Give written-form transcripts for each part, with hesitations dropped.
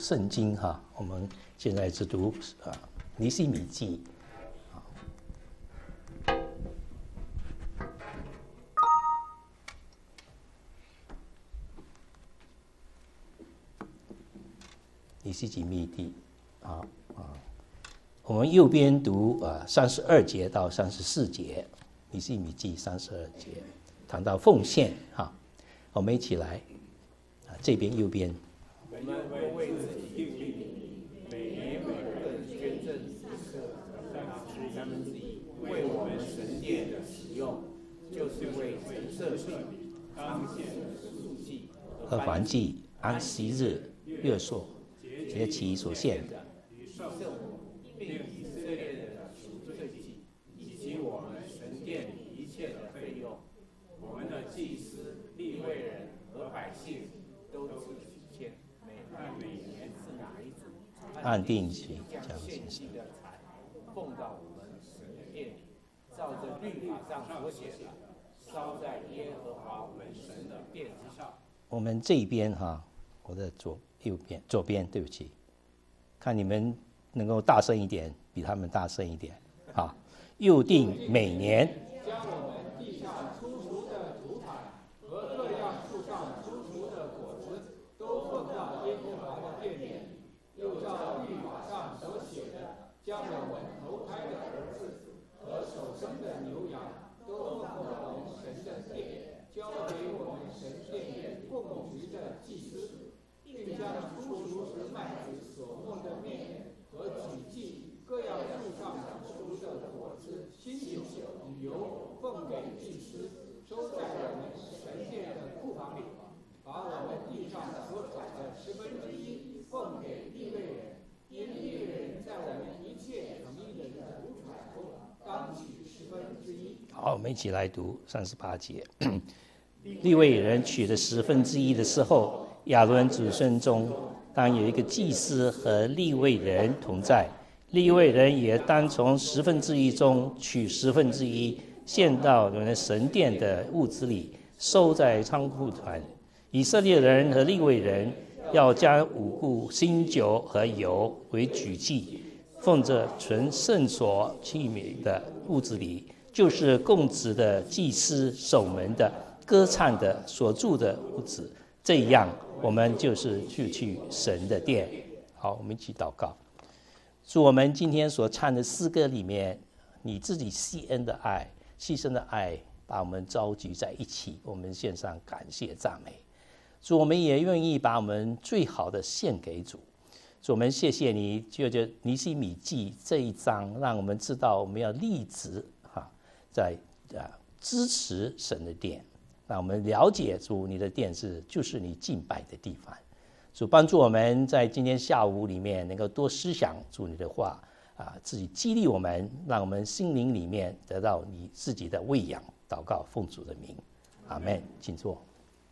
圣经哈，我们现在是读尼希米记。尼希米密地我们右边读32节到34节，尼希米记32节谈到奉献哈，我们一起来这边右边。 我们都为自己定力，每年每个人捐赠1/3，为我们神殿的使用，就是为陈设税、当献的赎祭和燔祭、安息日、月朔、节期所献的， 并以色列人的赎罪祭，以及我们神殿里一切的费用，我们的祭司、利未人和百姓都自己献。每年是哪一组按定期将献祭的财奉到我们神的殿里，照着律法上所写的，烧在耶和华我们神的殿上。 我们这边我的左边，对不起，看你们能够大声一点，比他们大声一点啊！又定每年将我们地上出熟的土产和各样树上出熟的果子，都奉到耶和华的殿里，又照律法上所写的，将我们头胎的儿子和首生的牛羊，都奉到我们神的殿，交给我们神殿里供职的祭司，并将出熟时麦子所磨的面和举祭各样树上长出的果子、新酒、油，奉给祭司，收在我们神殿的库房里，把我们地上所产的1/10奉给利未人，因利未人在我们一切城邑的土产中当取1/10。 好，我们一起来读38节。利未人取了1/10的时候，亚伦子孙中当有一个祭司和利未人同在，利未人也当从1/10中取1/10，献到我们神殿的物资里，收在仓库团。以色列人和利未人要将五穀、新酒和油为举祭，奉着纯圣所器皿的物资里，就是供职的祭司、守门的、歌唱的、所住的物资。这样，我们就是去神的殿。好，我们一起祷告。主，我们今天所唱的诗歌里面，你自己牺牲的爱，把我们召集在一起，我们献上感谢赞美。主，我们也愿意把我们最好的献给主。主，我们谢谢你，就尼希米记这一章，让我们知道我们要立志在支持神的殿，让我们了解主你的殿就是你敬拜的地方。主，帮助我们在今天下午里面能够多思想主你的话自己激励我们，让我们心灵里面得到你自己的喂养。祷告奉主的名，阿们。请坐。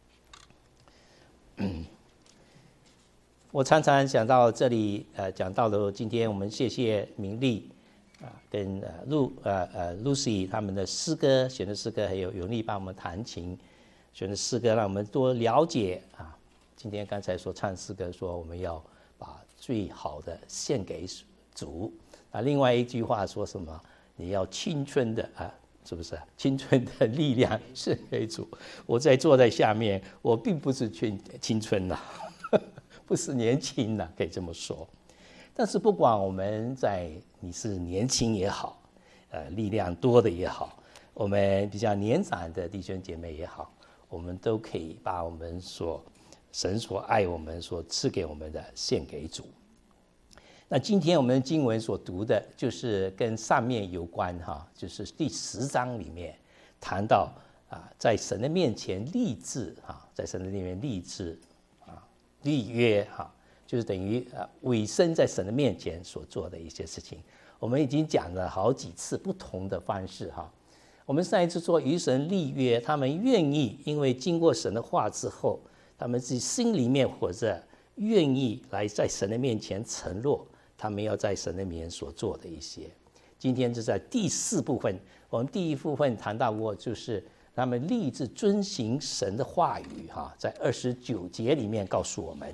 我常常想到这里讲到了今天我们谢谢明丽跟Lucy 他们的诗歌选的诗歌，还有永丽帮我们弹琴选的诗歌，让我们多了解今天刚才所唱诗歌说我们要把最好的献给主另外一句话说什么？你要青春的是不是青春的力量献给主？我坐在下面，我并不是青春不是年轻可以这么说。但是不管我们你是年轻也好力量多的也好，我们比较年长的弟兄姐妹也好，我们都可以把我们神所爱我们所赐给我们的献给主。那今天我们经文所读的就是跟上面有关就是第10章里面谈到在神的面前立志在神的面前立志立约就是等于委身在神的面前所做的一些事情。我们已经讲了好几次不同的方式我们上一次说与神立约，他们愿意因为经过神的话之后，他们自己心里面活着愿意来在神的面前承诺他们要在神的面前所做的一些。今天就在第4部分，我们第一部分谈到过，就是他们立志遵行神的话语在29节里面告诉我们，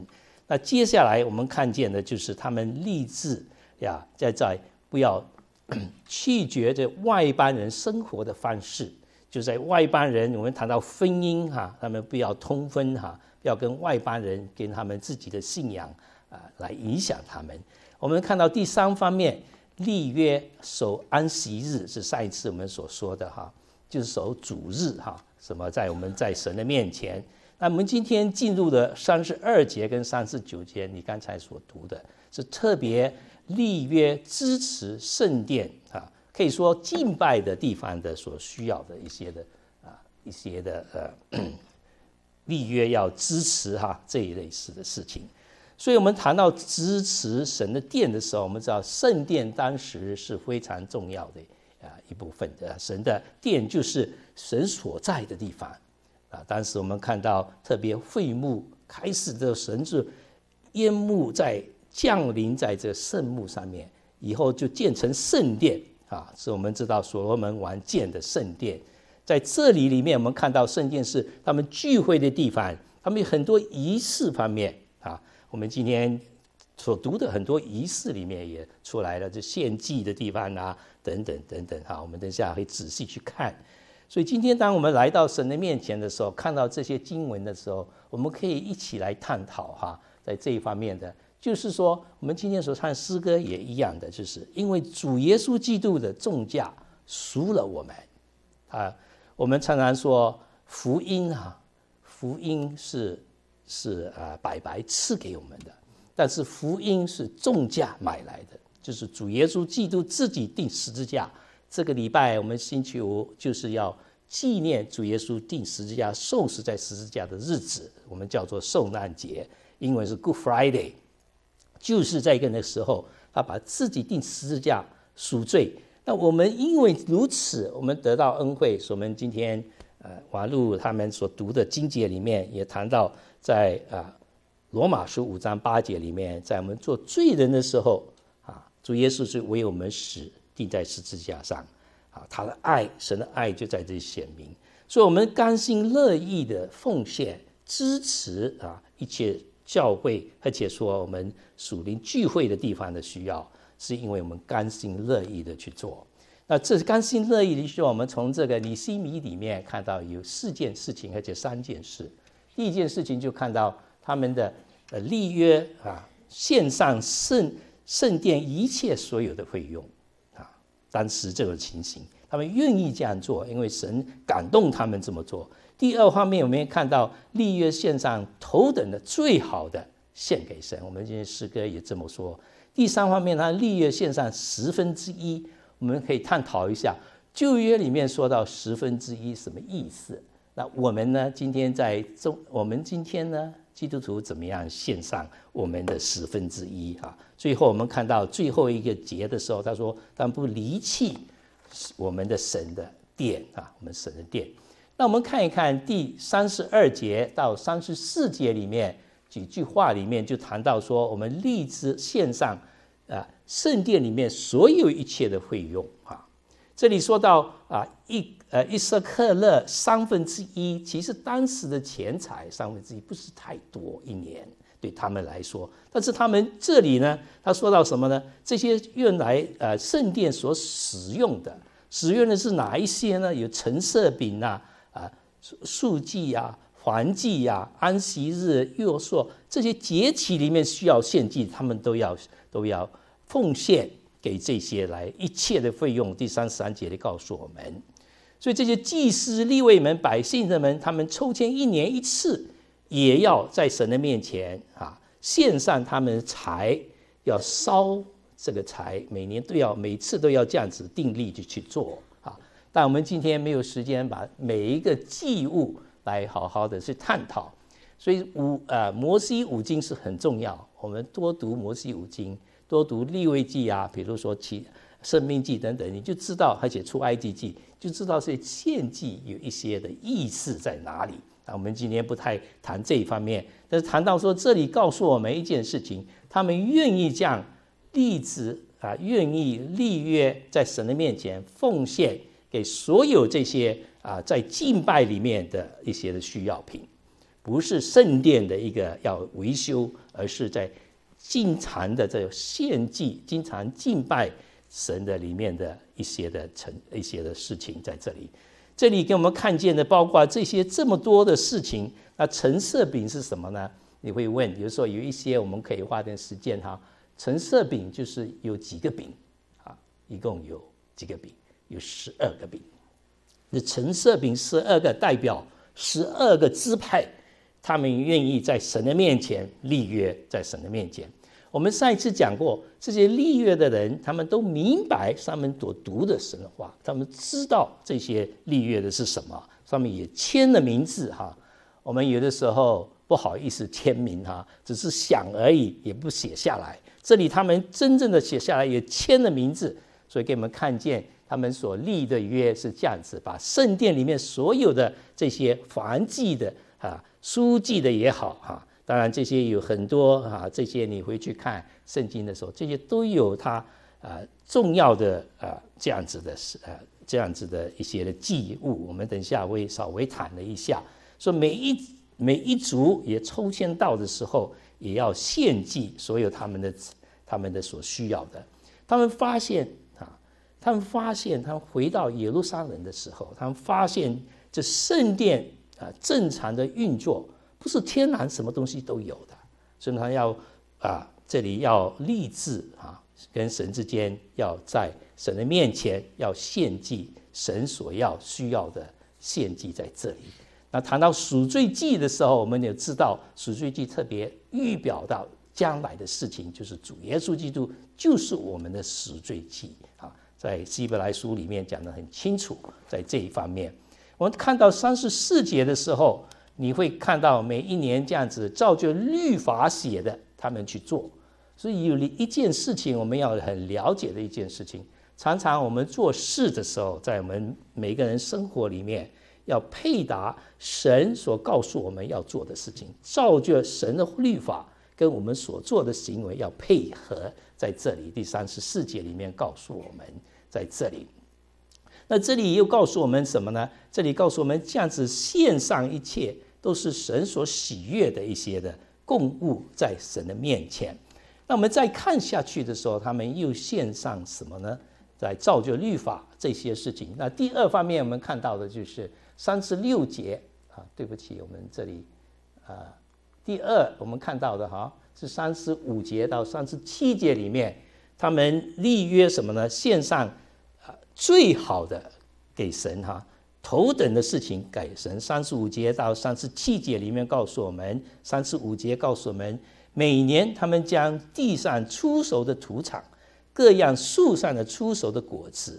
那接下来我们看见的就是他们立志呀，在不要拒绝这外邦人生活的方式，就在外邦人，我们谈到婚姻他们不要通婚不要跟外邦人跟他们自己的信仰来影响他们。我们看到第3方面，立约守安息日，是上一次我们所说的就是守主日什么我们在神的面前。那我们今天进入的32节跟39节，你刚才所读的是特别立约支持圣殿可以说敬拜的地方的所需要的一些的立约要支持这一类似的事情。所以我们谈到支持神的殿的时候，我们知道圣殿当时是非常重要的一部分的，神的殿就是神所在的地方当时我们看到特别会幕开始的神是烟幕降临在这圣幕上面，以后就建成圣殿是我们知道所罗门王建的圣殿。在这里面我们看到圣殿是他们聚会的地方，他们有很多仪式方面我们今天所读的很多仪式里面也出来了，就献祭的地方等等等等我们等一下会仔细去看。所以今天当我们来到神的面前的时候，看到这些经文的时候，我们可以一起来探讨在这一方面的，就是说我们今天所唱诗歌也一样的，就是因为主耶稣基督的重价赎了我们我们常常说福音福音是白白赐给我们的，但是福音是重价买来的，就是主耶稣基督自己钉十字架。这个礼拜我们星期五就是要纪念主耶稣钉十字架受死在十字架的日子，我们叫做受难节，英文是 Good Friday， 就是在那个时候他把自己钉十字架赎罪。那我们因为如此，我们得到恩惠。所以我们今天华路他们所读的经节里面也谈到，在罗马书5章8节里面，在我们做罪人的时候主耶稣是为我们死，钉在十字架上他的爱，神的爱就在这里显明。所以我们甘心乐意的奉献支持一切教会，而且说我们属灵聚会的地方的需要，是因为我们甘心乐意的去做。那这甘心乐意的需要，我们从这个尼希米里面看到有4件事情，而且3件事。第一件事情就看到他们的立约献上圣殿一切所有的费用当时这种情形他们愿意这样做，因为神感动他们这么做。第二方面，我们也看到立约献上头等的最好的献给神，我们今天诗歌也这么说。第三方面，他立约献上1/10，我们可以探讨一下旧约里面说到1/10什么意思。那我们呢，我们今天呢，基督徒怎么样献上我们的1/10最后我们看到最后一个节的时候，他说但不离弃我们的神的殿我们神的殿。那我们看一看第32节到34节里面几句话里面就谈到说，我们立志献上圣殿里面所有一切的费用这里说到一舍克勒1/3，其实当时的钱财1/3不是太多，一年对他们来说。但是他们这里呢，他说到什么呢？这些原来圣殿所使用的是哪一些呢？有陈设饼素祭燔祭安息日、月朔这些节期里面需要献祭，他们都要奉献给这些来一切的费用。第33节里告诉我们，所以这些祭司、利未们、百姓们，他们抽签1年1次，也要在神的面前献上他们的财，要烧这个财，每次都要这样子定力去做但我们今天没有时间把每一个祭物来好好的去探讨，所以摩西五经是很重要，我们多读摩西五经，多读利未记比如说申命记等等，你就知道，而且出埃及记就知道这献祭有一些的意思在哪里我们今天不太谈这一方面，但是谈到说这里告诉我们一件事情，他们愿意这样立志愿意立约，在神的面前奉献给所有这些在敬拜里面的一些的需要品。 不是圣殿的一个要维修，而是在经常的这献祭、经常敬拜神的里面的一些的事情在这里。这里给我们看见的包括这些这么多的事情。那陈设饼是什么呢？你会问，有时候有一些我们可以花点时间哈。陈设饼就是有几个饼啊？一共有几个饼？有12个饼。那陈设饼12个代表12个支派，他们愿意在神的面前立约，在神的面前。我们上一次讲过，这些立约的人，他们都明白他们所读的神的话，他们知道这些立约的是什么，上面也签了名字哈。我们有的时候不好意思签名哈，只是想而已，也不写下来。这里他们真正的写下来，也签了名字，所以给我们看见他们所立的约是这样子，把圣殿里面所有的这些燔祭的书记的也好哈。当然，这些有很多这些你回去看圣经的时候，这些都有它重要的这样子的一些的祭物。我们等一下会稍微谈了一下，说每一族也抽签到的时候，也要献祭所有他们的所需要的。他们发现他们回到耶路撒冷的时候，他们发现这圣殿正常的运作。不是天然什么东西都有的，所以他要这里要立志跟神之间要在神的面前要献祭神所需要的献祭在这里。那谈到赎罪祭的时候，我们也知道赎罪祭特别预表到将来的事情，就是主耶稣基督就是我们的赎罪祭在希伯来书里面讲得很清楚，在这一方面。我们看到34节的时候，你会看到每一年这样子照着律法写的他们去做。所以有一件事情我们要很了解的一件事情，常常我们做事的时候，在我们每个人生活里面要配搭神所告诉我们要做的事情，照着神的律法跟我们所做的行为要配合。在这里第34节里面告诉我们，在这里那这里又告诉我们什么呢？这里告诉我们这样子献上一切都是神所喜悦的一些的供物在神的面前。那我们再看下去的时候，他们又献上什么呢？在照着律法这些事情。那第二方面我们看到的就是36节对不起，我们这里第二我们看到的是35节到37节里面，他们立约什么呢？献上最好的给神头等的事情给神。35节到37节里面告诉我们，35节告诉我们，每年他们将地上出熟的土产，各样树上的出熟的果子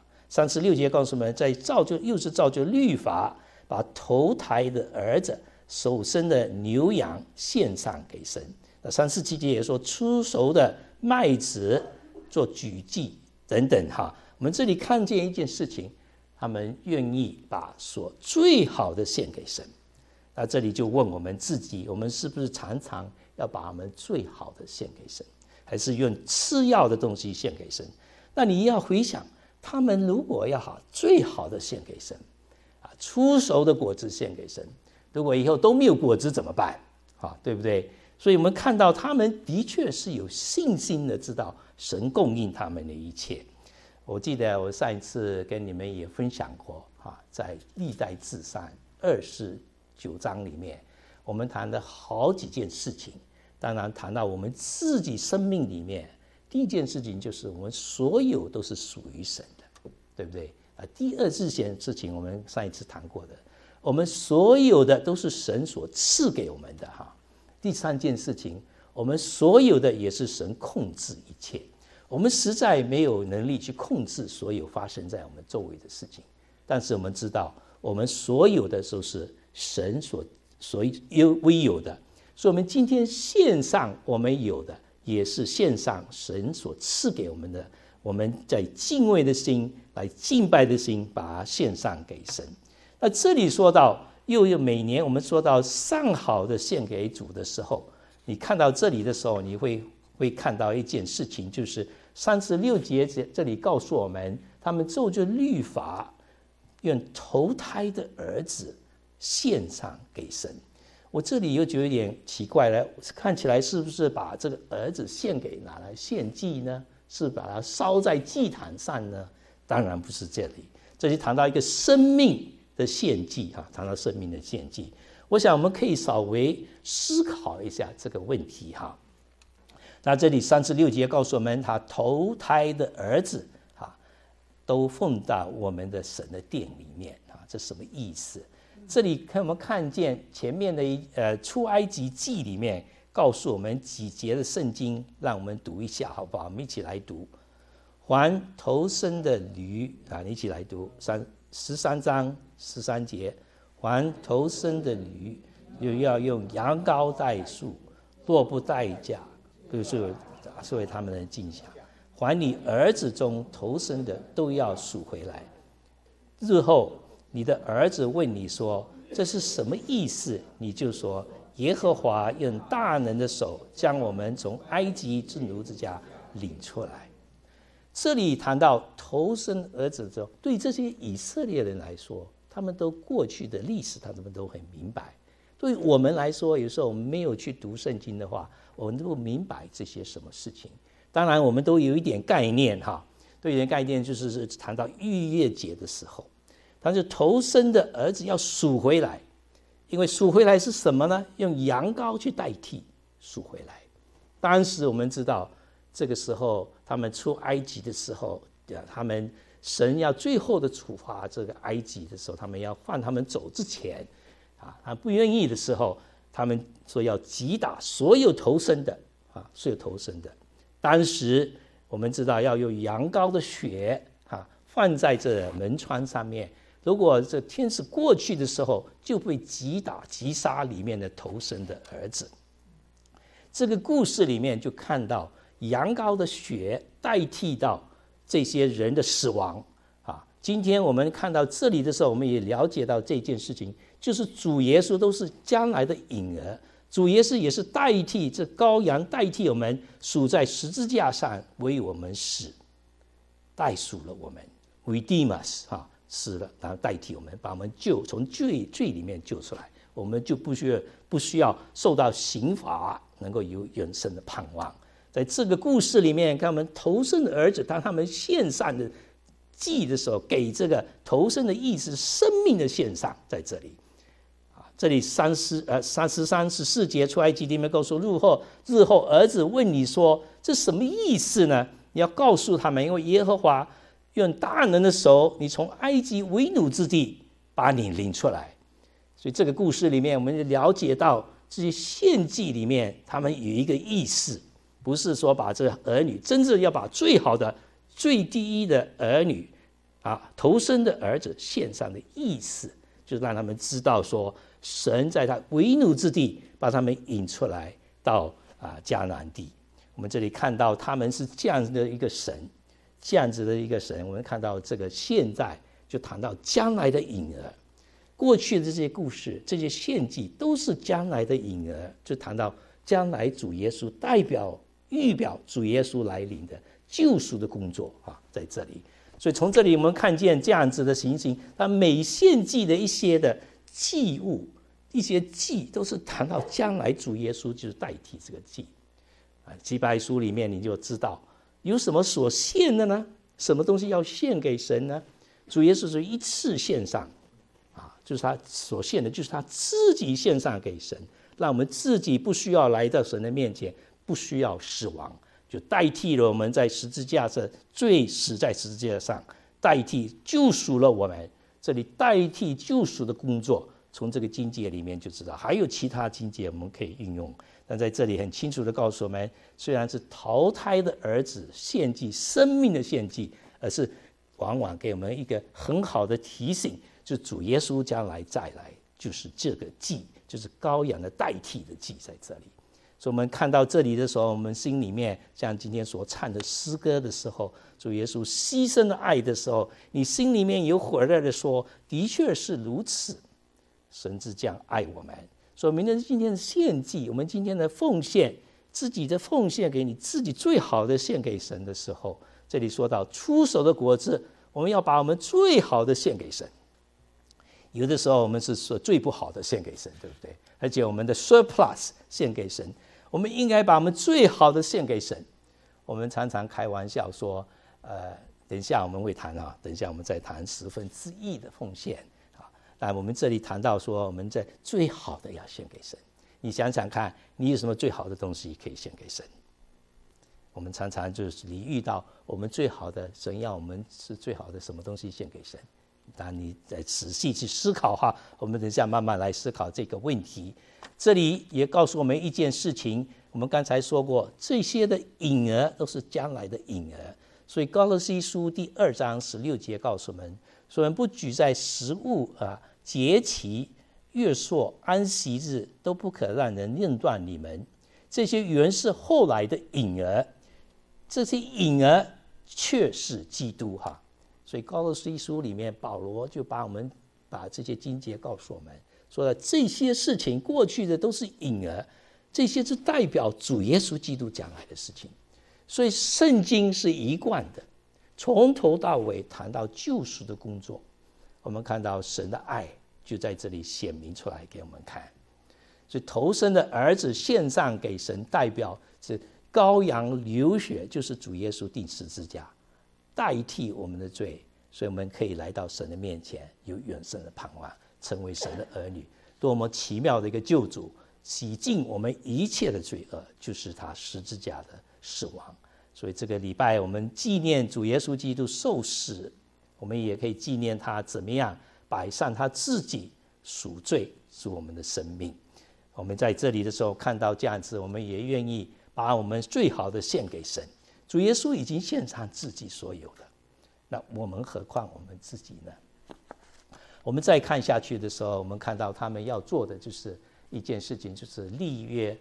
36节告诉我们，又是照着律法，把头胎的儿子、首生的牛羊献上给神。那37节也说，出熟的麦子做举祭等等我们这里看见一件事情，他们愿意把所最好的献给神。那这里就问我们自己，我们是不是常常要把我们最好的献给神，还是用次要的东西献给神？那你要回想，他们如果要最好的献给神出熟的果子献给神，如果以后都没有果子怎么办对不对？所以我们看到他们的确是有信心的知道神供应他们的一切。我记得我上一次跟你们也分享过在历代志上29章里面，我们谈了好几件事情。当然谈到我们自己生命里面，第一件事情就是我们所有都是属于神的，对不对？第二件事情我们上一次谈过的，我们所有的都是神所赐给我们的第三件事情，我们所有的也是神控制一切。我们实在没有能力去控制所有发生在我们周围的事情，但是我们知道我们所有的都是神所唯有的。所以我们今天献上我们有的，也是献上神所赐给我们的，我们在敬畏的心来敬拜的心，把它献上给神。那这里说到又有每年我们说到上好的献给主的时候，你看到这里的时候，你会看到一件事情，就是36节这里告诉我们，他们照着律法用头胎的儿子献上给神。 我这里又觉得有点奇怪了，看起来是不是把这个儿子拿来献祭呢？是把它烧在祭坛上呢？当然不是这里，这里谈到一个生命的献祭谈到生命的献祭。我想我们可以稍微思考一下这个问题那这里36节告诉我们，他头胎的儿子都奉到我们的神的殿里面这什么意思？这里我们看见前面的出埃及记里面告诉我们几节的圣经，让我们读一下好不好？我们一起来读。还头生的驴你一起来读13章13节，还头生的驴又要用羊羔代赎，若不代价，就是为他们的尽享。还你儿子中头生的都要赎回来。日后你的儿子问你说这是什么意思，你就说耶和华用大能的手将我们从埃及之奴之家领出来。这里谈到头生儿子之后，对这些以色列人来说，他们都过去的历史他们都很明白。对我们来说，有时候我们没有去读圣经的话，我们都不明白这些什么事情。当然我们都有一点概念对一点概念，就是谈到逾越节的时候，但是头生的儿子要赎回来，因为赎回来是什么呢？用羊羔去代替赎回来。当时我们知道这个时候他们出埃及的时候，他们神要最后的处罚这个埃及的时候，他们要放他们走之前他不愿意的时候，他们说要击打所有头生的所有头生的。当时我们知道要用羊羔的血放在这门窗上面，如果这天使过去的时候，就会击打击杀里面的头生的儿子。这个故事里面就看到羊羔的血代替到这些人的死亡今天我们看到这里的时候，我们也了解到这件事情，就是主耶稣都是将来的影儿，主耶稣也是代替这羔羊，代替我们属在十字架上为我们死，代赎了我们 redeem us 死了，然后代替我们，把我们从罪里面救出来，我们就不需要受到刑罚，能够有永生的盼望。在这个故事里面，看我们头生的儿子，当他们献上的祭的时候，给这个头生的意思，生命的献上，在这里这里33、14节出埃及里面告诉日后儿子问你说这什么意思呢？你要告诉他们，因为耶和华用大能的手，你从埃及为奴之地把你领出来。所以这个故事里面，我们了解到这些献祭里面，他们有一个意思，不是说把这个儿女真正要把最好的最第一的儿女头生的儿子献上的意思，就是让他们知道说神在他为奴之地把他们引出来到迦南地。我们这里看到他们是这样子的一个神，这样子的一个神。我们看到这个现在就谈到将来的影儿，过去的这些故事，这些献祭都是将来的影儿，就谈到将来主耶稣预表主耶稣来临的救赎的工作在这里。所以从这里我们看见这样子的情形，他每献祭的一些的祭物，一些祭都是谈到将来主耶稣就是代替这个祭。祭拜书里面你就知道有什么所献的呢？什么东西要献给神呢？主耶稣是一次献上就是他所献的，就是他自己献上给神，让我们自己不需要来到神的面前，不需要死亡，就代替了我们在十字架上罪死在十字架上，代替救赎了我们。这里代替救赎的工作，从这个经节里面就知道，还有其他经节我们可以运用。但在这里很清楚的告诉我们，虽然是头胎的儿子献祭，生命的献祭，而是往往给我们一个很好的提醒，就是主耶稣将来再来，就是这个祭，就是羔羊的代替的祭在这里。所以我们看到这里的时候，我们心里面像今天所唱的诗歌的时候，主耶稣牺牲的爱的时候，你心里面有火热的说，的确是如此，神是这样爱我们。所以明天今天的献祭，我们今天的奉献，自己的奉献给你自己最好的献给神的时候，这里说到出手的果子，我们要把我们最好的献给神。 有的时候我们是说最不好的献给神，对不对？而且我们的 surplus 献给神，我们应该把我们最好的献给神。我们常常开玩笑说，等一下我们会谈啊，等一下我们再谈1/10的奉献啊。那我们这里谈到说，我们在最好的要献给神。你想想看，你有什么最好的东西可以献给神？我们常常就是你遇到我们最好的，神要我们是最好的什么东西献给神？当你再仔细去思考哈，我们等一下慢慢来思考这个问题。这里也告诉我们一件事情，我们刚才说过，这些的影儿都是将来的影儿。所以歌罗西书第2章16节告诉我们，说我们不举在食物节期、月朔、安息日，都不可让人论断你们。这些原是后来的影儿，这些影儿却是基督哈。所以歌罗西书里面，保罗就把这些经节告诉我们，说这些事情过去的都是影儿，这些是代表主耶稣基督将来的事情。所以圣经是一贯的，从头到尾谈到救赎的工作。我们看到神的爱就在这里显明出来给我们看。所以头生的儿子献上给神，代表是羔羊流血，就是主耶稣钉十字架，代替我们的罪，所以我们可以来到神的面前，有永生的盼望，成为神的儿女。多么奇妙的一个救主，洗净我们一切的罪恶，就是他十字架的死亡。所以这个礼拜我们纪念主耶稣基督受死，我们也可以纪念他怎么样摆上他自己赎罪，是我们的生命。我们在这里的时候看到这样子，我们也愿意把我们最好的献给神。主耶稣已经献上自己所有的，那我们何况我们自己呢？我们再看下去的时候，我们看到他们要做的就是一件事情，就是立约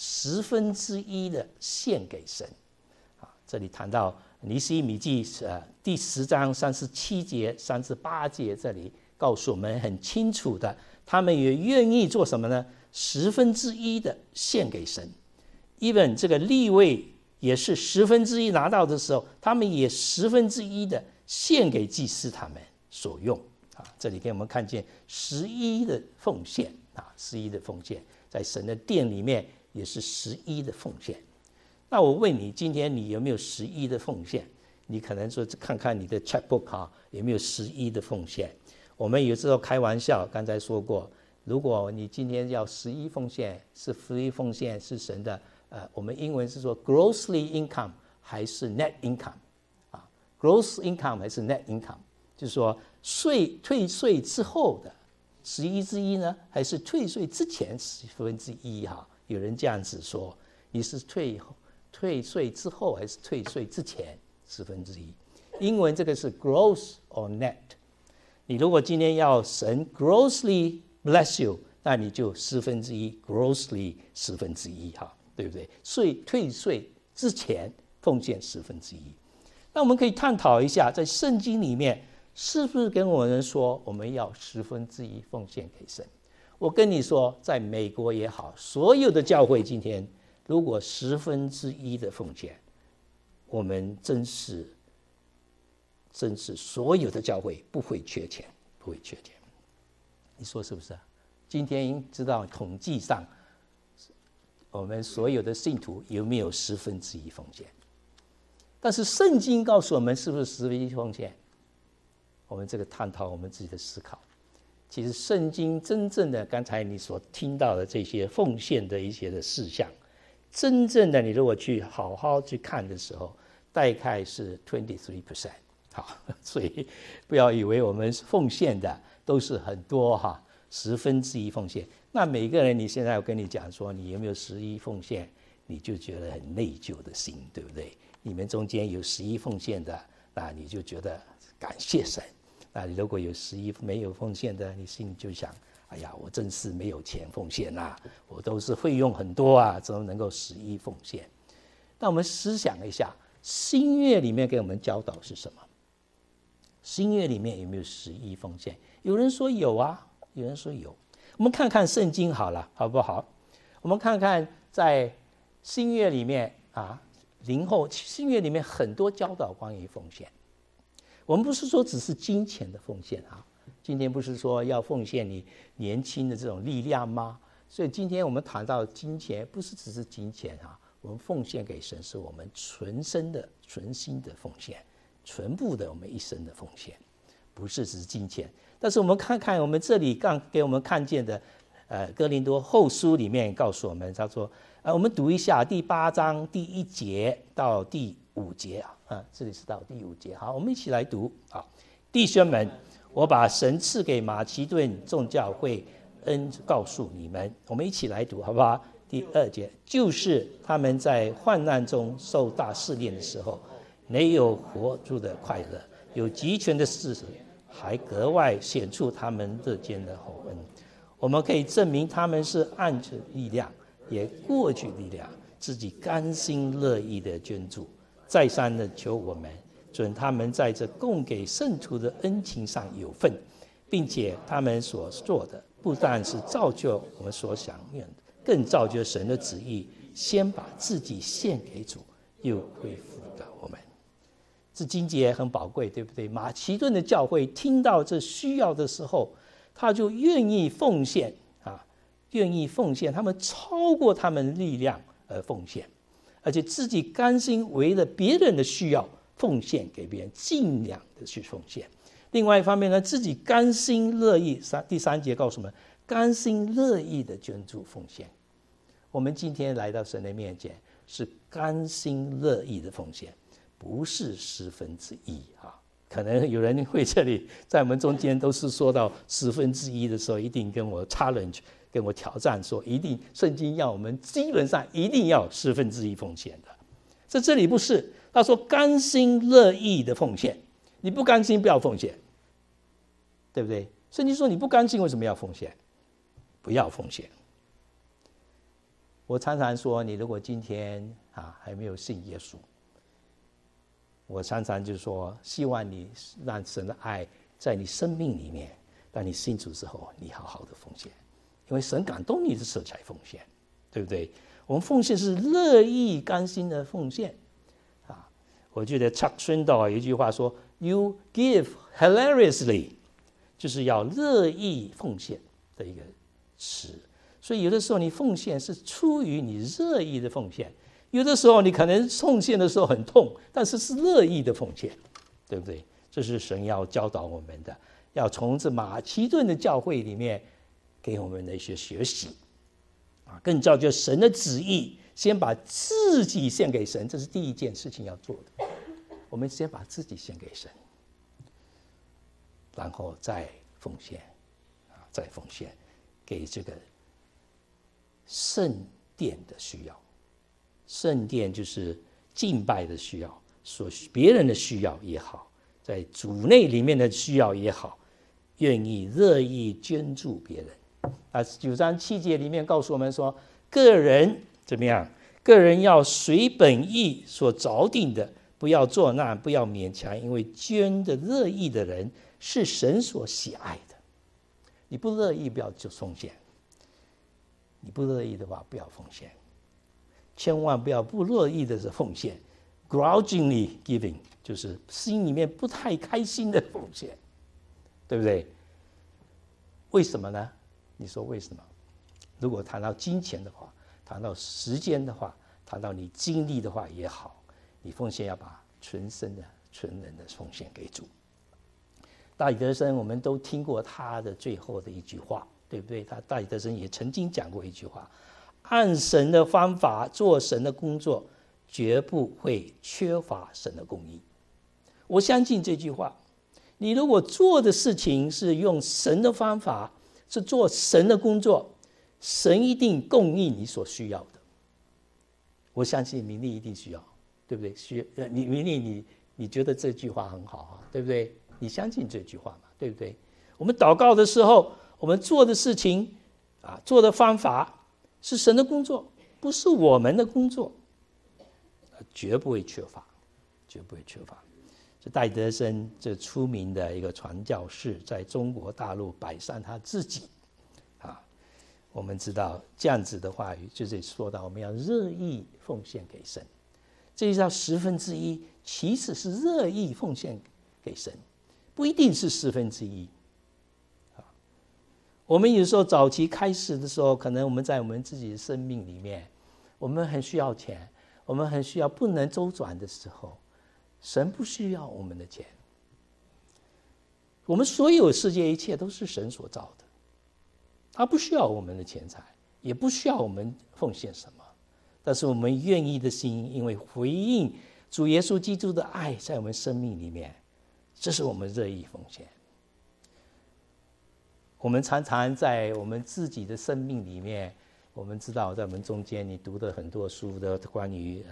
1/10的献给神。这里谈到尼希米记第10章37节、38节，这里告诉我们很清楚的，他们也愿意做什么呢？1/10的献给神。even 这个利未也是1/10拿到的时候，他们也1/10的献给祭司他们所用。这里给我们看见11的奉献，11的奉献，在神的殿里面也是11的奉献。那我问你，今天你有没有11的奉献？你可能说看看你的 checkbook 有没有11的奉献。我们有时候开玩笑，刚才说过，如果你今天要11奉献，是11奉献是神的我们英文是说 grossly income 还是 net income gross income 还是 net income， 就是说退税之后的1/11呢，还是退税之前1/10有人这样子说，你是退税之后还是退税之前1/10？英文这个是 gross or net。 你如果今天要神 grossly bless you， 那你就1/10 grossly1/10对不对？退税之前奉献1/10。那我们可以探讨一下，在圣经里面是不是跟我们说我们要1/10奉献给神？我跟你说，在美国也好，所有的教会今天如果1/10的奉献，我们真是所有的教会不会缺钱，不会缺钱。你说是不是？今天知道统计上我们所有的信徒有没有1/10奉献？但是圣经告诉我们是不是1/10奉献？我们这个探讨我们自己的思考。其实圣经真正的刚才你所听到的这些奉献的一些的事项，真正的你如果去好好去看的时候，大概是 23%。 好，所以不要以为我们奉献的都是很多1/10奉献。那每个人你现在我跟你讲说你有没有11奉献，你就觉得很内疚的心，对不对？你们中间有11奉献的，那你就觉得感谢神。那你如果有11没有奉献的，你心里就想，哎呀，我真是没有钱奉献我都是费用很多怎么能够11奉献？那我们思想一下，新约里面给我们教导是什么？新约里面有没有11奉献？有人说有有人说有。我们看看圣经好了，好不好？我们看看在新约里面新约里面很多教导关于奉献。我们不是说只是金钱的奉献今天不是说要奉献你年轻的这种力量吗？所以今天我们谈到金钱，不是只是金钱啊，我们奉献给神是我们纯心的奉献，全部的我们一生的奉献，不是只是金钱。但是我们看看我们这里刚给我们看见的，哥林多后书里面告诉我们，他说，我们读一下第8章第1节到第5节啊，这里是到第5节。好，我们一起来读啊，弟兄们，我把神赐给马其顿众教会恩告诉你们，我们一起来读好不好？第2节，就是他们在患难中受大试炼的时候，没有活出的快乐，有极权的事实，还格外显出他们日间的厚恩。我们可以证明他们是按着力量，也过去力量，自己甘心乐意的捐助，再三的求我们准他们在这供给圣徒的恩情上有份，并且他们所做的不但是造就我们所想愿的，更造就神的旨意，先把自己献给主，又恢复给我们。这经节很宝贵，对不对？马其顿的教会听到这需要的时候，他就愿意奉献啊，愿意奉献，他们超过他们力量而奉献，而且自己甘心为了别人的需要奉献给别人，尽量的去奉献。另外一方面呢，自己甘心乐意，第3节告诉我们，甘心乐意的捐助奉献。我们今天来到神的面前，是甘心乐意的奉献，不是1/10啊。可能有人会这里在我们中间都是说到1/10的时候，一定跟我 challenge， 跟我挑战说，一定圣经要我们基本上一定要1/10奉献的。在这里不是，他说甘心乐意的奉献，你不甘心不要奉献，对不对？圣经说你不甘心为什么要奉献？不要奉献。我常常说，你如果今天还没有信耶稣，我常常就说，希望你让神的爱在你生命里面，当你信主之后，你好好的奉献，因为神感动你的时候才奉献，对不对？我们奉献是乐意甘心的奉献啊。我觉得 Chuck Swindoll 有一句话说 ，You give hilariously， 就是要乐意奉献的一个词。所以有的时候你奉献是出于你乐意的奉献。有的时候你可能奉献的时候很痛，但是是乐意的奉献，对不对？这是神要教导我们的，要从这马其顿的教会里面给我们的一些学习啊，更造就神的旨意，先把自己献给神，这是第一件事情要做的。我们先把自己献给神，然后再奉献啊，再奉献给这个圣殿的需要。圣殿就是敬拜的需要，所别人的需要也好，在主内里面的需要也好，愿意乐意捐助别人。9章7节里面告诉我们说，个人怎么样？个人要随本意所着定的，不要作难，不要勉强，因为捐的乐意的人是神所喜爱的。你不乐意，不要就奉献；你不乐意的话，不要奉献。千万不要不乐意的奉献 ，grudgingly giving， 就是心里面不太开心的奉献，对不对？为什么呢？你说为什么？如果谈到金钱的话，谈到时间的话，谈到你精力的话也好，你奉献要把全身的、全人的奉献给主。大理德生我们都听过他的最后的一句话，对不对？大理德生也曾经讲过一句话。按神的方法做神的工作，绝不会缺乏神的供应。我相信这句话，你如果做的事情是用神的方法，是做神的工作，神一定供应你所需要的。我相信明利一定需要，对不对？明利你觉得这句话很好啊，对不对？你相信这句话嘛，对不对？我们祷告的时候，我们做的事情做的方法是神的工作，不是我们的工作，绝不会缺乏，绝不会缺乏。这戴德生这出名的一个传教士，在中国大陆摆上他自己我们知道这样子的话语，就是说到我们要热意奉献给神，这一叫1/10，其实是热意奉献给神，不一定是1/10， 我们有时候早期开始的时候，可能我们在我们自己的生命里面，我们很需要钱，我们很需要不能周转的时候，神不需要我们的钱。我们所有世界一切都是神所造的，他不需要我们的钱财，也不需要我们奉献什么，但是我们愿意的心，因为回应主耶稣基督的爱在我们生命里面，这是我们乐意奉献。我们常常在我们自己的生命里面，我们知道在我们中间，你读的很多书的关于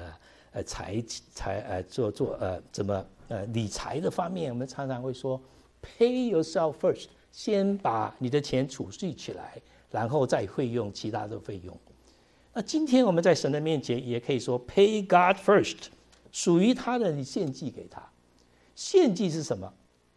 怎么理财的方面，我们常常会说 pay yourself first， 先把你的钱储蓄起来，然后再会用其他的费用。那今天我们在神的面前也可以说 pay God first， 属于他的你献祭给他。献祭是什么？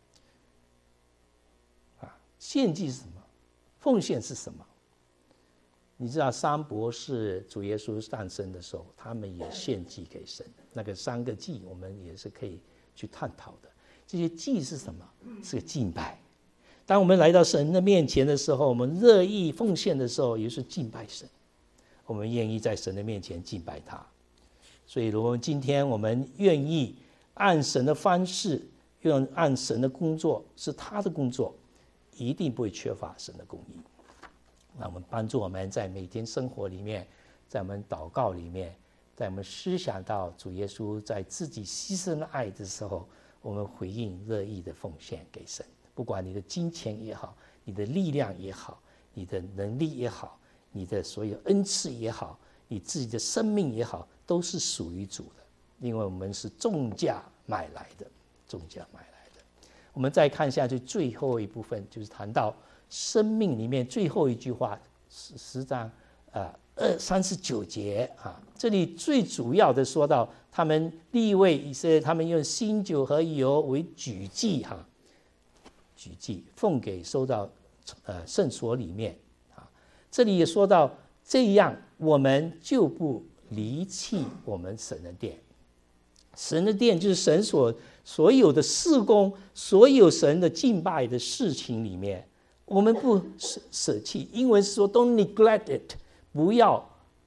献祭是什么？奉献是什么？你知道三博士主耶稣诞生的时候，他们也献祭给神。那个3个祭，我们也是可以去探讨的。这些祭是什么？是个敬拜。当我们来到神的面前的时候，我们乐意奉献的时候，也是敬拜神。我们愿意在神的面前敬拜他。所以，如果今天我们愿意按神的方式，按神的工作，是他的工作，一定不会缺乏神的供应。那我们帮助我们在每天生活里面，在我们祷告里面，在我们思想到主耶稣在自己牺牲的爱的时候，我们回应乐意的奉献给神。不管你的金钱也好，你的力量也好，你的能力也好，你的所有恩赐也好，你自己的生命也好，都是属于主的，因为我们是重价买来的。我们再看下去，最后一部分就是谈到生命里面最后一句话，10章39节这里最主要的说到他们利未以色列，他们用新酒和油为举祭举祭奉给收到圣所里面这里也说到，这样我们就不离弃我们神的殿。神的殿就是神所有的事工，所有神的敬拜的事情里面，我们不舍弃。英文是说 don't neglect it， 不要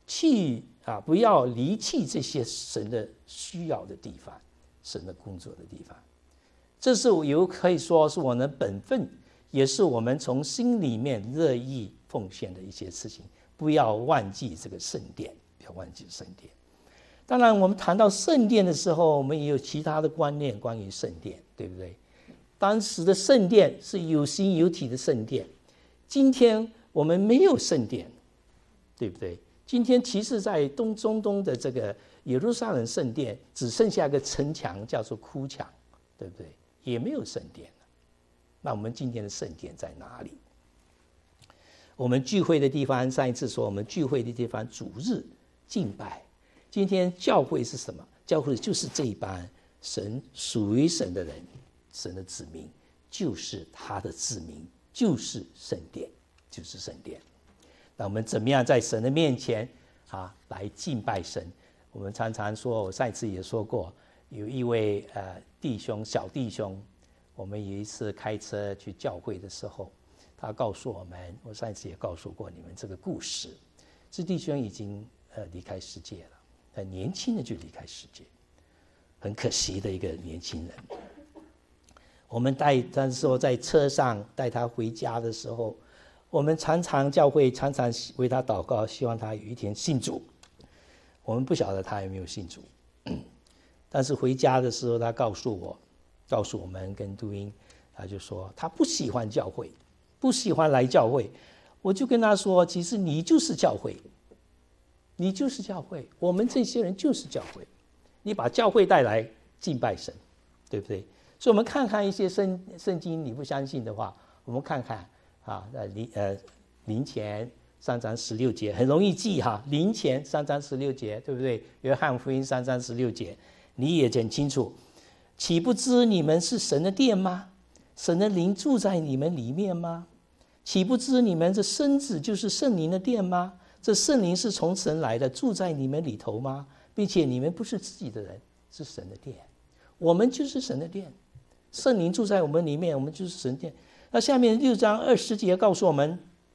离弃这些神的需要的地方，神的工作的地方。这是可以说是我们的本分，也是我们从心里面乐意奉献的一些事情。不要忘记这个圣殿，不要忘记圣殿。当然我们谈到圣殿的时候，我们也有其他的观念关于圣殿，对不对？当时的圣殿是有形有体的圣殿，今天我们没有圣殿，对不对？今天其实在中东的这个耶路撒冷圣殿只剩下一个城墙，叫做哭墙，对不对？也没有圣殿了。那我们今天的圣殿在哪里？我们聚会的地方，上一次说我们聚会的地方主日敬拜。今天教会是什么？教会就是这一班神属于神的人，神的子民，就是他的子民，就是圣殿，就是圣殿。那我们怎么样在神的面前来敬拜神？我们常常说，我上一次也说过，有一位小弟兄，我们有一次开车去教会的时候，他告诉我们，我上一次也告诉过你们这个故事。这弟兄已经离开世界了。很年轻的就离开世界，很可惜的一个年轻人。我们带他说在车上带他回家的时候，我们教会常常为他祷告，希望他有一天信主。我们不晓得他有没有信主，但是回家的时候，他告诉我们跟杜英，他就说他不喜欢教会，不喜欢来教会。我就跟他说，其实你就是教会。你就是教会，我们这些人就是教会。你把教会带来敬拜神，对不对？所以我们看看一些圣经，你不相信的话，我们看看林前3章16节，很容易记林前3章16节，对不对？约翰福音3章16节，你也很清楚。岂不知你们是神的殿吗？神的灵住在你们里面吗？岂不知你们的身子就是圣灵的殿吗？这圣灵是从神来的，住在你们里头吗？并且你们不是自己的人，是神的殿。我们就是神的殿，圣灵住在我们里面，我们就是神殿。那下面6章20节告诉我们，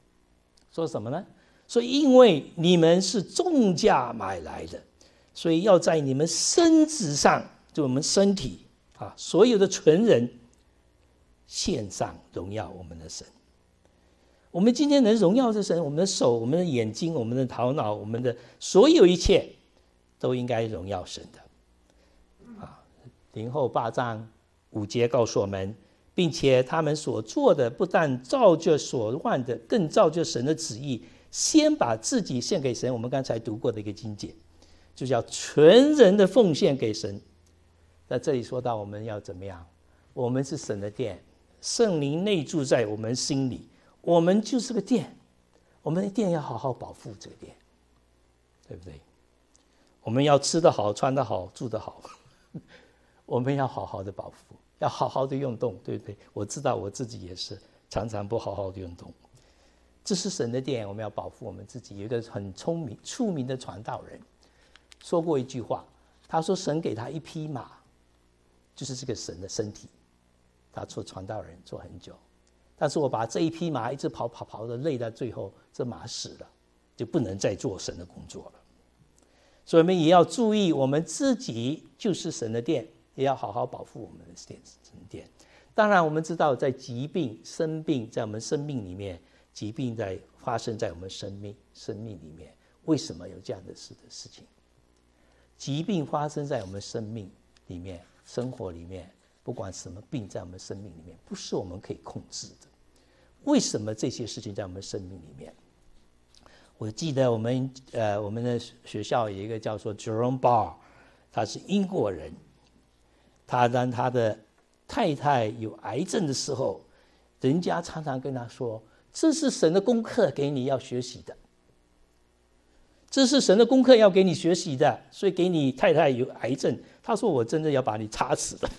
说什么呢？说因为你们是重价买来的，所以要在你们身子上，就我们身体啊，所有的纯人献上荣耀我们的神。我们今天能荣耀的神，我们的手、我们的眼睛、我们的头脑、我们的所有一切，都应该荣耀神的。林后8章5节告诉我们，并且他们所做的不但照着所愿的，更照着神的旨意，先把自己献给神。我们刚才读过的一个经节，就叫纯人的奉献给神。在这里说到我们要怎么样？我们是神的殿，圣灵内住在我们心里，我们就是个殿，我们的殿要好好保护这个殿，对不对？我们要吃得好，穿得好，住得好，我们要好好的保护，要好好的运动，对不对？我知道我自己也是常常不好好的运动。这是神的殿，我们要保护我们自己。有一个很出名的传道人说过一句话，他说神给他一匹马，就是这个神的身体。他做传道人做很久，但是我把这一匹马一直跑的累到最后，这马死了，就不能再做神的工作了。所以我们也要注意，我们自己就是神的殿，也要好好保护我们的神殿。当然我们知道，在疾病生病在我们生命里面，疾病发生在我们生命里面，为什么有这样的事情？疾病发生在我们生命里面，生活里面，不管什么病在我们生命里面，不是我们可以控制的。为什么这些事情在我们生命里面？我记得我们的学校有一个叫做 Jerome Barr， 他是英国人。他当他的太太有癌症的时候，人家常常跟他说，这是神的功课给你要学习的，这是神的功课要给你学习的，所以给你太太有癌症，他说我真的要把你插死了。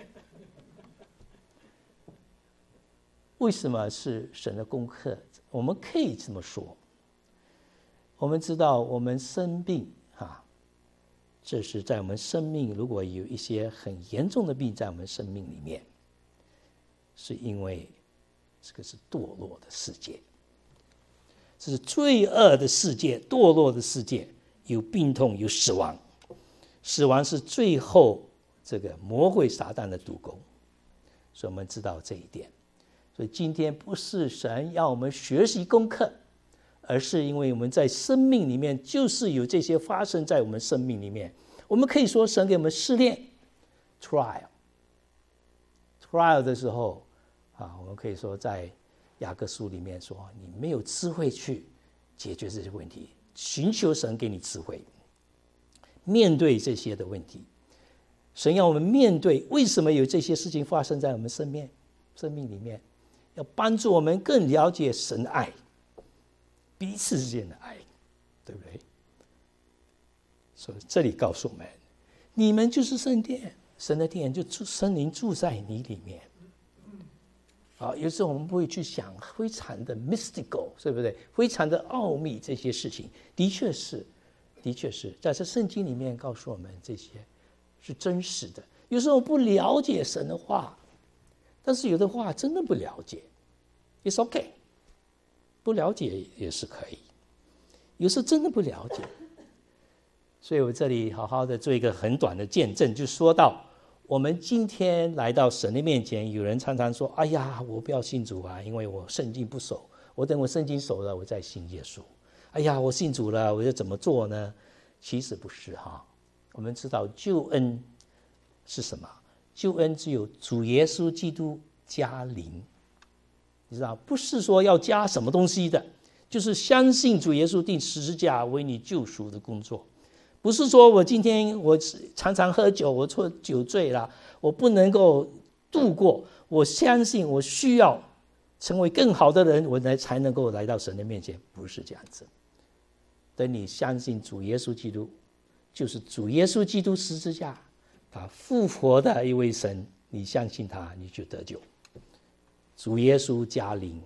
为什么是神的功课？我们可以这么说，我们知道我们生病这是在我们生命如果有一些很严重的病在我们生命里面，是因为这个是堕落的世界，这是罪恶的世界，堕落的世界，有病痛，有死亡。死亡是最后这个魔鬼撒旦的毒钩，所以我们知道这一点。所以今天不是神要我们学习功课，而是因为我们在生命里面就是有这些发生在我们生命里面。我们可以说神给我们试炼 trial 的时候我们可以说在雅各书里面说，你没有智慧去解决这些问题，寻求神给你智慧，面对这些的问题。神要我们面对为什么有这些事情发生在我们生命里面，要帮助我们更了解神的爱，彼此之间的爱，对不对？所以这里告诉我们，你们就是圣殿，神的殿，就圣灵住在你里面。有时候我们不会去想非常的 mystical， 对不对？非常的奥秘这些事情，的确是，在这圣经里面告诉我们这些是真实的。有时候不了解神的话，但是有的话真的不了解 ，it's okay， 不了解也是可以。有时候真的不了解，所以我这里好好的做一个很短的见证，就说到我们今天来到神的面前，有人常常说：“哎呀，我不要信主啊，因为我圣经不守，我等我圣经守了，我再信耶稣。哎呀，我信主了，我要怎么做呢？”其实不是我们知道救恩是什么？救恩只有主耶稣基督加灵，你知道，不是说要加什么东西的，就是相信主耶稣钉十字架为你救赎的工作。不是说我今天我常常喝酒，我错酒醉了，我不能够度过，我相信我需要成为更好的人，我才能够来到神的面前，不是这样子。等你相信主耶稣基督，就是主耶稣基督十字架他复活的一位神，你相信他，你就得救。主耶稣加灵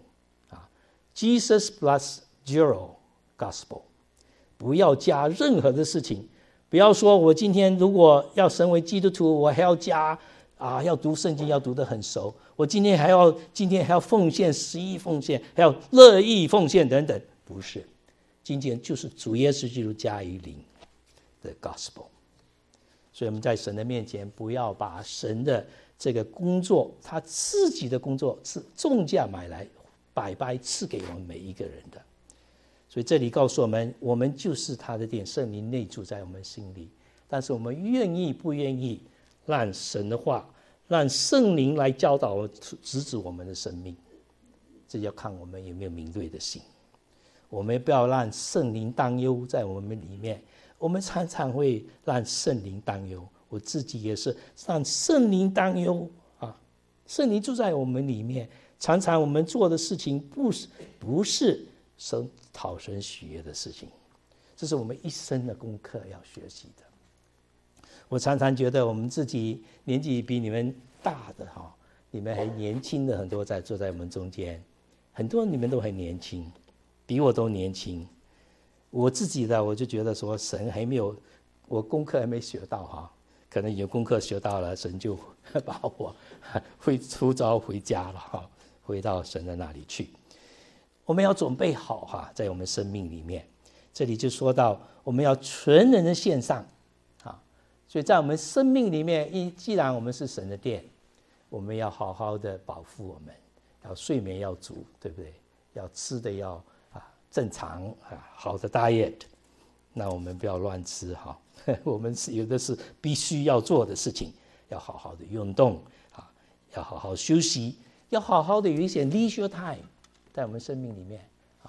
Jesus plus zero gospel， 不要加任何的事情，不要说我今天如果要成为基督徒，我还要加要读圣经要读得很熟，我今天还要奉献11奉献，还要乐意奉献等等， 不是，金钱就是主耶稣基督加于灵的 gospel。所以我们在神的面前，不要把神的这个工作，他自己的工作是重价买来，白白赐给我们每一个人的。所以这里告诉我们，我们就是他的殿，圣灵内住在我们心里。但是我们愿意不愿意让神的话，让圣灵来教导指指我们的生命，这要看我们有没有敏锐的心。我们不要让圣灵担忧在我们里面，我们常常会让圣灵担忧，我自己也是让圣灵担忧啊。圣灵住在我们里面，常常我们做的事情不是讨神喜悦的事情，这是我们一生的功课要学习的。我常常觉得我们自己年纪比你们大的你们还年轻的很多坐在我们中间，很多你们都很年轻，比我都年轻。我自己的我就觉得说，神还没有，我功课还没学到可能有功课学到了，神就把我会出招回家了回到神的那里去。我们要准备好在我们生命里面，这里就说到我们要全人的献上所以在我们生命里面，既然我们是神的殿，我们要好好的保护我们，要睡眠要足，对不对？要吃的要正常好的 diet， 那我们不要乱吃我们有的是必须要做的事情，要好好的运动要好好休息，要好好的有一些 leisure time 在我们生命里面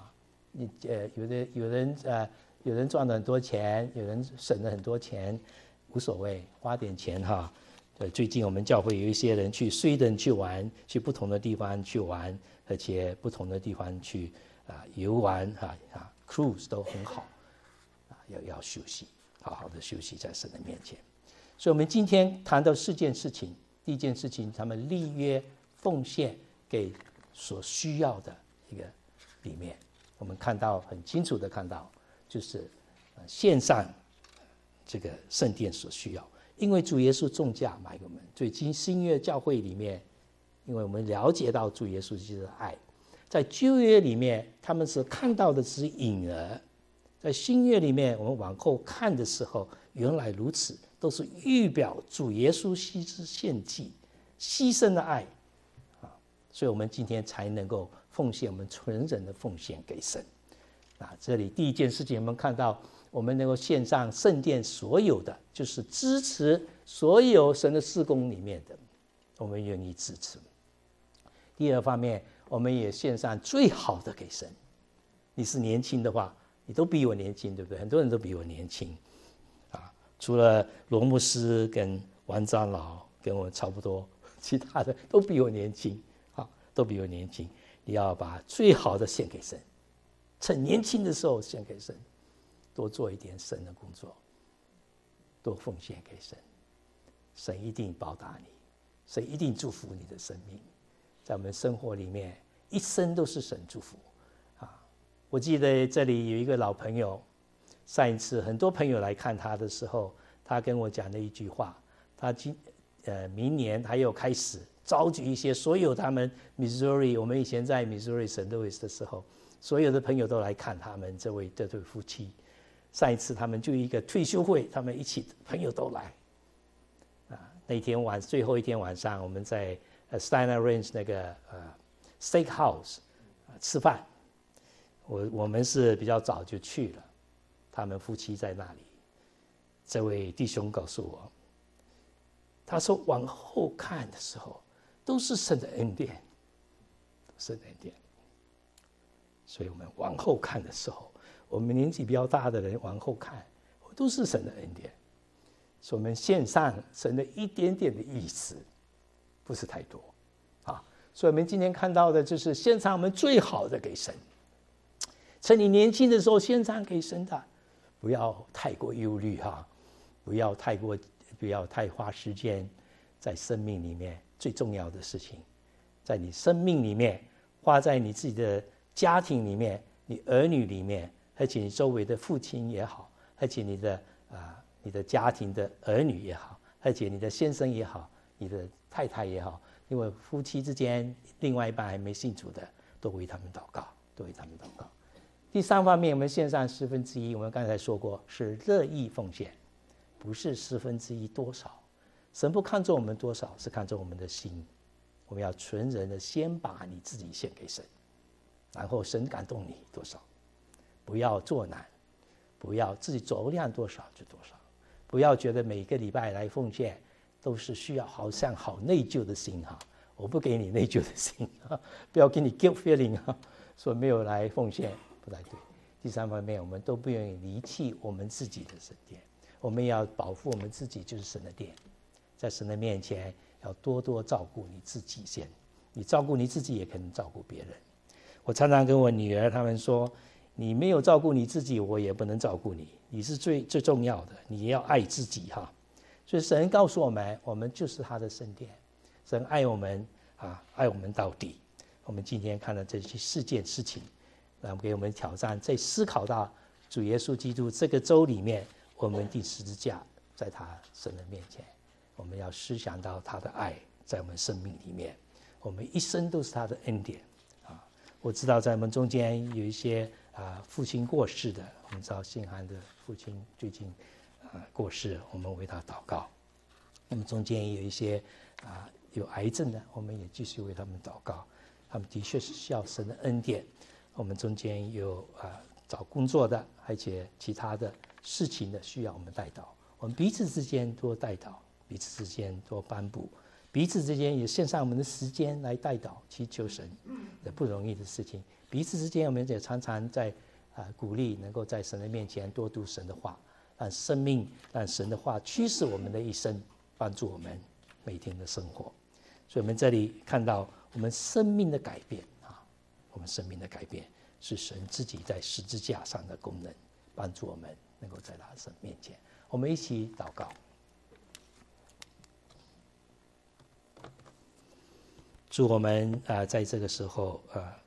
有人赚了很多钱，有人省了很多钱，无所谓，花点钱最近我们教会有一些人去瑞典去玩，去不同的地方去玩，而且不同的地方去游玩cruise 都很好要休息，好好的休息在神的面前。所以我们今天谈到4件事情，第一件事情，他们立约奉献给所需要的一个里面，我们看到很清楚的看到，就是献上这个圣殿所需要，因为主耶稣重价买给我们。最近新约教会里面，因为我们了解到主耶稣基督的爱，在旧约里面他们是看到的是影儿，在新约里面我们往后看的时候，原来如此，都是预表主耶稣献祭牺牲的爱所以我们今天才能够奉献我们纯人的奉献给神这里第一件事情，我们看到我们能够献上圣殿所有的，就是支持所有神的事工里面的，我们愿意支持。第二方面，我们也献上最好的给神。你是年轻的话，你都比我年轻，对不对？很多人都比我年轻除了罗牧师跟王长老跟我差不多，其他的都比我年轻都比我年轻。你要把最好的献给神，趁年轻的时候献给神，多做一点神的工作，多奉献给神，神一定报答你，神一定祝福你的生命。在我们生活里面，一生都是神祝福我记得这里有一个老朋友，上一次很多朋友来看他的时候，他跟我讲了一句话，他明年他又开始召集一些所有他们 Missouri， 我们以前在 Missouri St. Louis 的时候，所有的朋友都来看他们这对夫妻。上一次他们就一个退休会，他们一起朋友都来那天最后一天晚上，我们在Steiner Ranch 那个Steakhouse 吃饭，我们是比较早就去了，他们夫妻在那里。这位弟兄告诉我，他说往后看的时候都是神的恩典，神的恩典。所以我们往后看的时候，我们年纪比较大的人往后看都是神的恩典，所以我们献上神的一点点的意思，不是太多所以我们今天看到的就是献上我们最好的给神，趁你年轻的时候献上给神的，不要太过忧虑不要太花时间在生命里面最重要的事情，在你生命里面，花在你自己的家庭里面，你儿女里面，而且你周围的父亲也好，而且你的家庭的儿女也好，而且你的先生也好，你的太太也好，因为夫妻之间另外一半还没信主的，都为他们祷告，都为他们祷告。 第三方面，我们献上1/4，我们刚才说过是乐意奉献，不是1/4多少。神不看重我们多少，是看重我们的心。我们要纯人的先把你自己献给神，然后神感动你多少，不要做难，不要自己走量多少就多少，不要觉得每个礼拜来奉献都是需要好像好内疚的心哈。我不给你内疚的心啊，不要给你 guilt feeling 啊，说没有来奉献不太对。第三方面，我们都不愿意离弃我们自己的神殿，我们要保护我们自己，就是神的殿，在神的面前要多多照顾你自己先，你照顾你自己也可能照顾别人。我常常跟我女儿他们说，你没有照顾你自己，我也不能照顾你，你是最重要的，你要爱自己哈。所以神告诉我们，我们就是他的圣殿，神爱我们啊，爱我们到底。我们今天看到这4件事情，那给我们挑战，在思考到主耶稣基督这个周里面，我们钉十字架在他神的面前，我们要思想到他的爱在我们生命里面，我们一生都是他的恩典啊。我知道在我们中间有一些父亲过世的，我们知道信涵的父亲最近过世，我们为他祷告。那么中间也有一些有癌症的，我们也继续为他们祷告。他们的确是需要神的恩典。我们中间有找工作的，而且其他的事情的需要我们代祷。我们彼此之间多代祷，彼此之间多颁布，彼此之间也献上我们的时间来代祷，祈求神的不容易的事情。彼此之间，我们也常常在鼓励，能够在神的面前多读神的话，让生命，让神的话驱使我们的一生，帮助我们每天的生活。所以我们这里看到我们生命的改变我们生命的改变是神自己在十字架上的功能，帮助我们能够在他神面前。我们一起祷告。祝我们在这个时候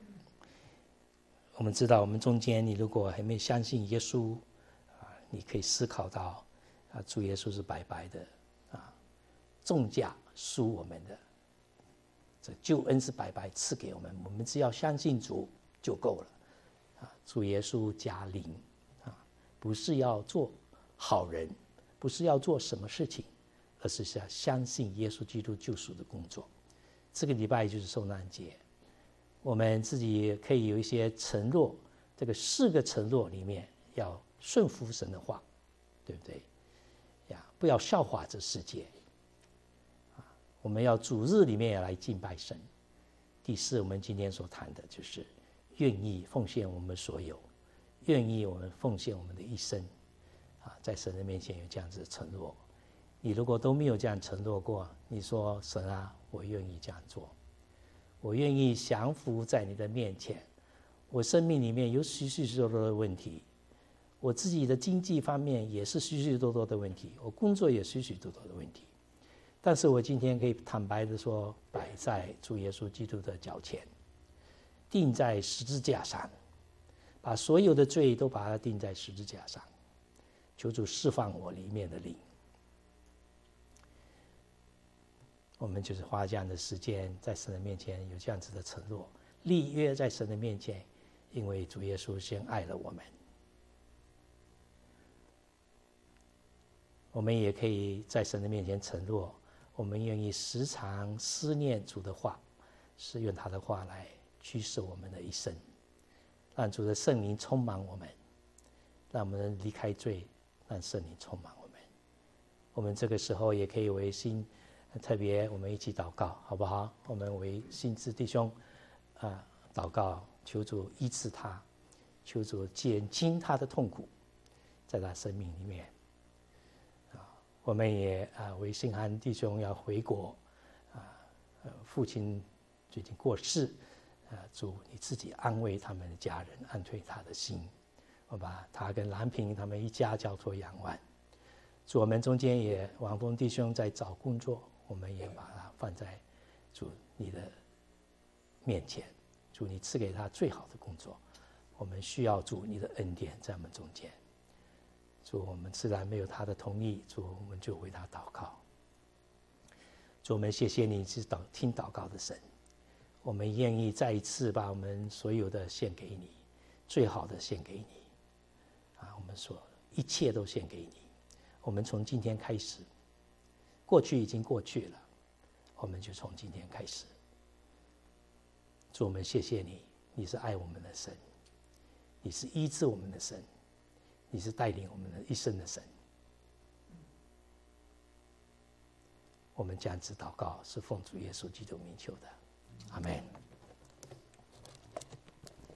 我们知道我们中间，你如果还没有相信耶稣你可以思考到主耶稣是白白的重价赎我们的，这救恩是白白赐给我们，我们只要相信主就够了主耶稣加临不是要做好人，不是要做什么事情，而是要相信耶稣基督救赎的工作。这个礼拜就是受难节，我们自己也可以有一些承诺，这个4个承诺里面要顺服神的话，对不对不要笑话这世界我们要主日里面也来敬拜神。第4，我们今天所谈的就是愿意奉献我们所有，愿意我们奉献我们的一生在神的面前有这样子的承诺。你如果都没有这样承诺过，你说神我愿意这样做，我愿意降服在你的面前。我生命里面有许许多多的问题，我自己的经济方面也是许许多多的问题，我工作也许许多多的问题，但是我今天可以坦白的说，摆在主耶稣基督的脚前，钉在十字架上，把所有的罪都把它钉在十字架上，求主释放我里面的灵。我们就是花这样的时间在神的面前有这样子的承诺，立约在神的面前，因为主耶稣先爱了我们。我们也可以在神的面前承诺，我们愿意时常思念主的话，是用他的话来驱使我们的一生，让主的圣灵充满我们，让我们离开罪，让圣灵充满我们。我们这个时候也可以为心，特别我们一起祷告好不好？我们为心志弟兄祷告，求主医治他，求主减轻他的痛苦，在他生命里面我们也为信涵弟兄要回国父亲最近过世主你自己安慰他们的家人，安慰他的心。我把他跟兰平他们一家交托仰望。主，我们中间也王峰弟兄在找工作，我们也把他放在主你的面前，主你赐给他最好的工作，我们需要主你的恩典在我们中间。主，我们自然没有他的同意，主我们就为他祷告。主，我们谢谢你是听祷告的神，我们愿意再一次把我们所有的献给你， 最好的献给你我们说一切都献给你。我们从今天开始，过去已经过去了，我们就从今天开始。主，我们谢谢你，你是爱我们的神，你是医治我们的神，你是带领我们的一生的神。我们这样子祷告，是奉主耶稣基督名求的，阿们。